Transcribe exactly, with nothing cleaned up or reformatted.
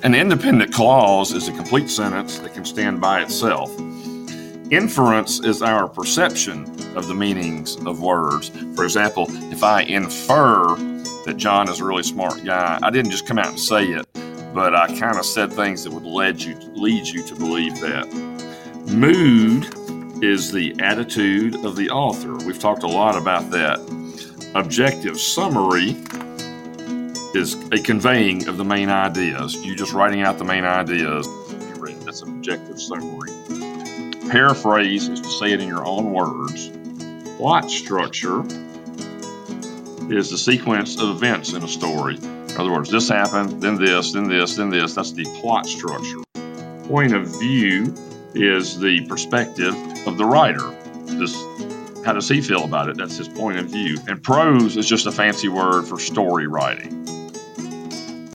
An independent clause is a complete sentence that can stand by itself. Inference is our perception of the meanings of words. For example, if I infer that John is a really smart guy, I didn't just come out and say it, but I kind of said things that would lead you, lead you to believe that. Mood is the attitude of the author. We've talked a lot about that. Objective summary is a conveying of the main ideas. You just writing out the main ideas you read. That's an objective summary. Paraphrase is to say it in your own words. Plot structure is the sequence of events in a story. In other words, this happened, then this, then this, then this. That's the plot structure. Point of view is the perspective of the writer. This, how does he feel about it? That's his point of view. And prose is just a fancy word for story writing.